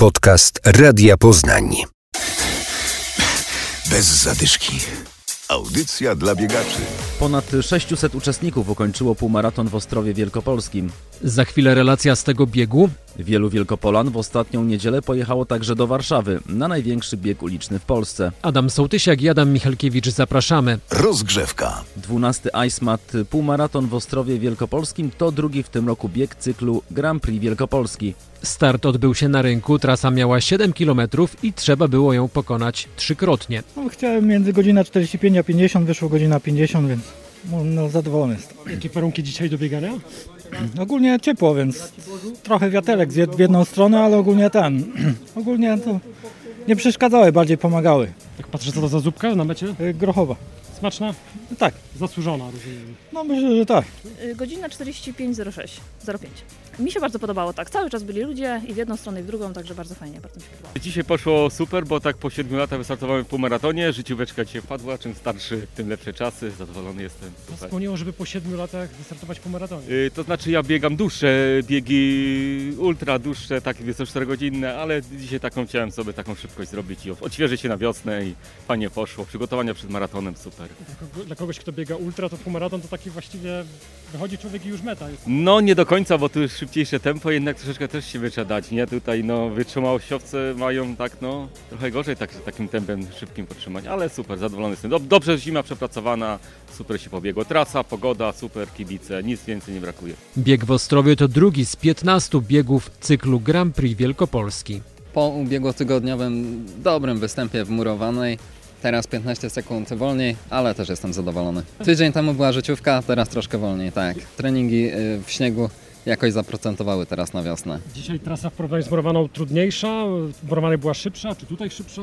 Podcast Radia Poznań. Bez zadyszki. Audycja dla biegaczy. Ponad 600 uczestników ukończyło półmaraton w Ostrowie Wielkopolskim. Za chwilę relacja z tego biegu. Wielu Wielkopolan w ostatnią niedzielę pojechało także do Warszawy, na największy bieg uliczny w Polsce. Adam Sołtysiak i Adam Michalkiewicz, zapraszamy. Rozgrzewka. 12. Icemat Półmaraton w Ostrowie Wielkopolskim to drugi w tym roku bieg cyklu Grand Prix Wielkopolski. Start odbył się na rynku, trasa miała 7 km i trzeba było ją pokonać trzykrotnie. Chciałem między godzina 45 a 50, wyszło godzina 50, więc zadowolony jestem. Jakie warunki dzisiaj do biegania? Ogólnie ciepło, więc trochę wiatelek w jedną stronę, ale ogólnie to nie przeszkadzały, bardziej pomagały. Tak patrzę, co to za zupka na mecie? Grochowa. Smaczna? Tak. Zasłużona, rozumiem. No myślę, że tak. Godzina 45:05. Mi się bardzo podobało, tak. Cały czas byli ludzie i w jedną stronę i w drugą, także bardzo fajnie, bardzo mi się podobało. Dzisiaj poszło super, bo tak po 7 latach wystartowałem w półmaratonie, życióweczka dzisiaj wpadła, czym starszy, tym lepsze czasy, zadowolony jestem. Co skłoniło, żeby po 7 latach wystartować po maratonie? To znaczy ja biegam dłuższe biegi, ultra dłuższe, takie 24-godzinne, ale dzisiaj chciałem sobie taką szybkość zrobić i odświeżyć się na wiosnę i fajnie poszło. Przygotowania przed maratonem super. Dla kogoś, kto biega ultra, to półmaraton to taki właściwie wychodzi człowiek i już meta jest. No nie do końca, bo tu jest szybciejsze tempo, jednak troszeczkę też się trzeba dać, nie? Tutaj wytrzymałościowcy mają trochę gorzej takim tempem szybkim podtrzymać, ale super, zadowolony jestem. Dobrze zima przepracowana, super się pobiegło. Trasa, pogoda, super, kibice, nic więcej nie brakuje. Bieg w Ostrowie to drugi z 15 biegów cyklu Grand Prix Wielkopolski. Po ubiegłotygodniowym dobrym występie w murowanej, teraz 15 sekund wolniej, ale też jestem zadowolony. Tydzień temu była życiówka, teraz troszkę wolniej, tak. Treningi w śniegu jakoś zaprocentowały teraz na wiosnę. Dzisiaj trasa w porównaniu z murowaną trudniejsza, w murowanej była szybsza, czy tutaj szybsza?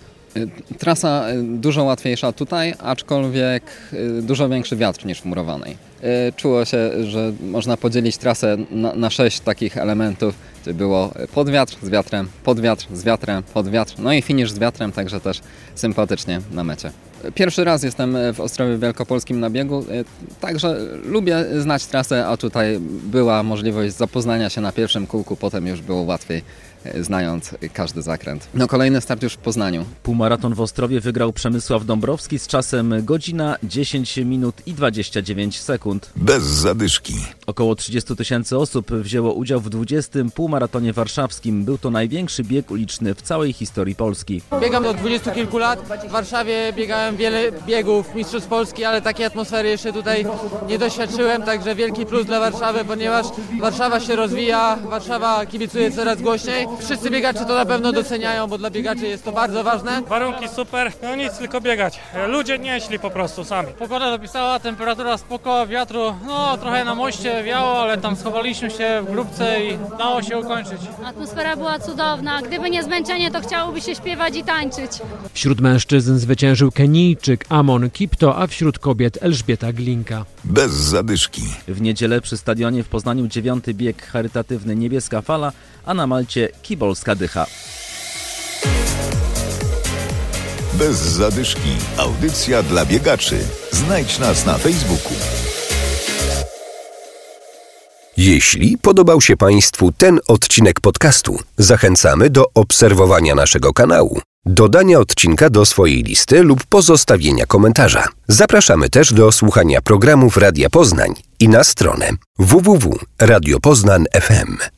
Trasa dużo łatwiejsza tutaj, aczkolwiek dużo większy wiatr niż w murowanej. Czuło się, że można podzielić trasę na 6 takich elementów. Było podwiatr z wiatrem, podwiatr z wiatrem, podwiatr, no i finisz z wiatrem, także też sympatycznie na mecie. Pierwszy raz jestem w Ostrowie Wielkopolskim na biegu, także lubię znać trasę, a tutaj była możliwość zapoznania się na pierwszym kółku, potem już było łatwiej, znając każdy zakręt. No kolejny start już w Poznaniu. Półmaraton w Ostrowie wygrał Przemysław Dąbrowski z czasem godzina 10 minut i 29 sekund. Bez zadyszki. Około 30 000 osób wzięło udział w 20. półmaratonie warszawskim. Był to największy bieg uliczny w całej historii Polski. Biegam od 20 kilku lat. W Warszawie biegałem wiele biegów mistrzostw Polski, ale takiej atmosfery jeszcze tutaj nie doświadczyłem, także wielki plus dla Warszawy, ponieważ Warszawa się rozwija, Warszawa kibicuje coraz głośniej. Wszyscy biegacze to na pewno doceniają, bo dla biegaczy jest to bardzo ważne. Warunki super, no nic, tylko biegać. Ludzie nieśli po prostu sami. Pogoda dopisała, temperatura spoko, wiatru, no trochę na moście wiało, ale tam schowaliśmy się w grupce i dało się ukończyć. Atmosfera była cudowna, gdyby nie zmęczenie, to chciałoby się śpiewać i tańczyć. Wśród mężczyzn zwyciężył Kenijczyk Amon Kipto, a wśród kobiet Elżbieta Glinka. Bez zadyszki. W niedzielę przy stadionie w Poznaniu 9. bieg charytatywny Niebieska Fala, a na Malcie Kibolska Dycha. Bez zadyszki. Audycja dla biegaczy. Znajdź nas na Facebooku. Jeśli podobał się Państwu ten odcinek podcastu, zachęcamy do obserwowania naszego kanału, dodania odcinka do swojej listy lub pozostawienia komentarza. Zapraszamy też do słuchania programów Radia Poznań i na stronę www.radiopoznań.fm.